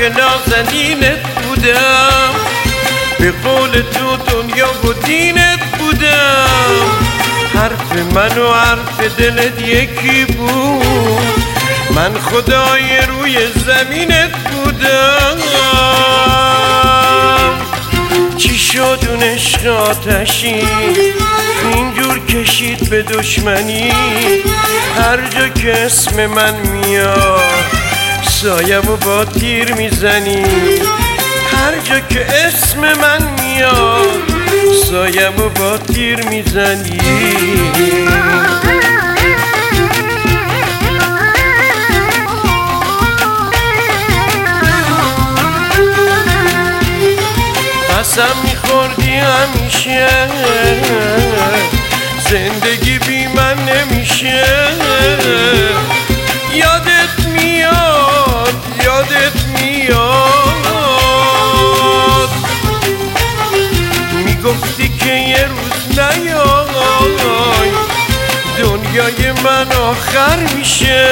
نازنینت بودم، به قول تو دنیا و دینت بودم. حرف من و حرف دلت یکی بود، من خدای روی زمینت بودم. چی شد اون عشق آتشی اینجور کشید به دشمنی؟ هر جا که اسم من میاد سایه‌مو با تیر میزنی. هر جا که اسم من میاد سایه‌مو با تیر میزنی. قسم میخوردی همیشه زندگی بی من نمیشه. یادت میاد یادت میاد میگفتی که یه روز نیای دنیای من آخر میشه.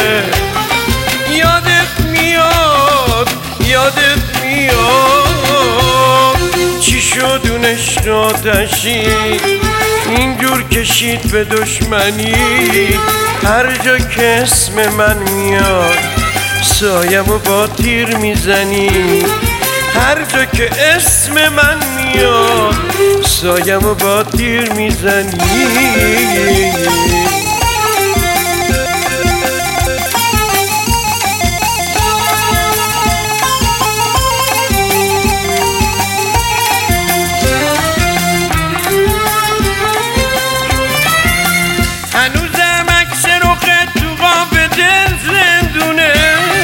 یادت میاد یادت میاد چی شد اون عشق آتشی اینجور کشید به دشمنی؟ هر جا که اسم من میاد سایه‌مو با تیر میزنی. هر جا که اسم من میاد سایه‌مو با تیر میزنی. هنوزم عکس رخت تو قاب دل زندونه،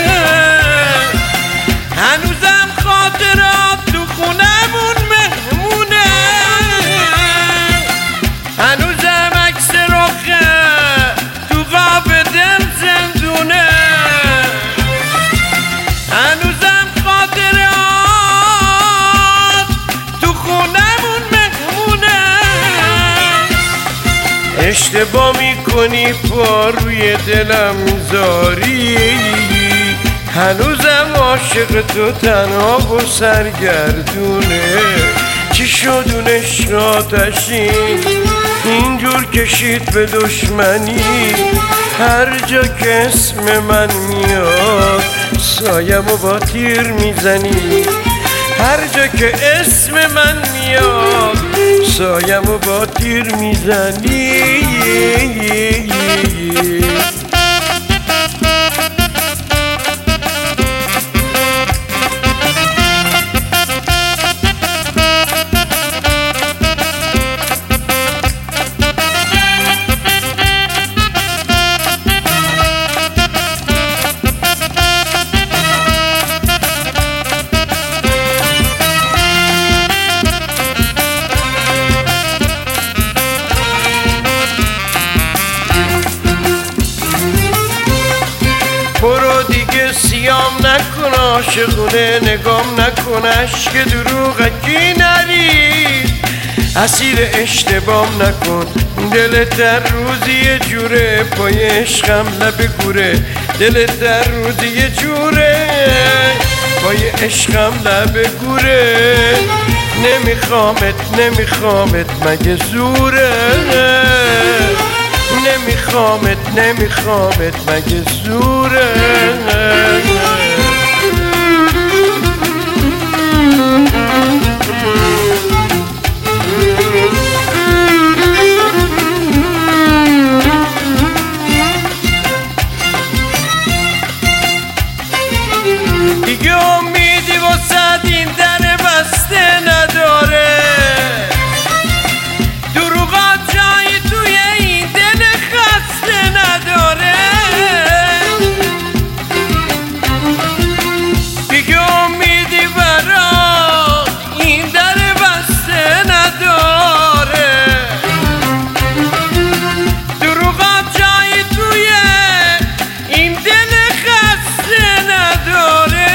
هنوزم خاطرات تو خونمون مهمونه. هنوزم عکس رخت تو قاب دل زندونه، هنوزم خاطرات تو خونمون مهمونه. اشتباه میکنی پا روی دلم میذاری، هنوزم عاشق تو تنها و سرگردونه. چی شد اون عشق آتشی اینجور کشید به دشمنی؟ هر جا که اسم من میاد سایه‌مو با تیر میزنی. هر جا که اسم من میاد سایه‌مو با تیر میزنی. برو دیگه سیام نکن عاشقونه نگام نکن، عشق دروغکی نرید اسیر اشتبام نکن. دلت در روزی یه جوره پای عشقم لب گوره، دلت در روزی یه جوره پای عشقم لب گوره. نمیخوامت مگه زوره، نمیخوامت مگه زوره. دیگه امیدی واسه این در بسته نداره، دروغات جایی توی این دل خسته نداره. دیگه امیدی برا این در بسته نداره، دروغات جایی توی این دل خسته نداره.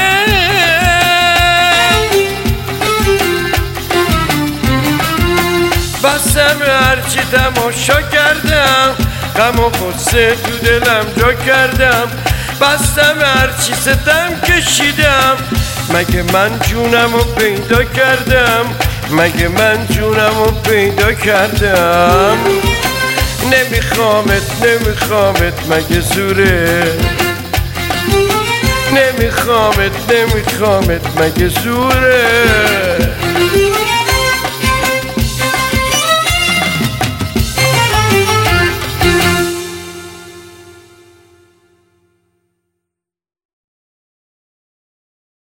بسم هرچی تماشا کردم، غم و غصه تو دلم جا کردم. بستم هرچی ستم کشیدم، مگه من جونم رو پیدا کردم، مگه من جونم رو پیدا کردم. نمیخوامت نمیخوامت مگه زوره، نمیخوامت نمیخوامت مگه زوره.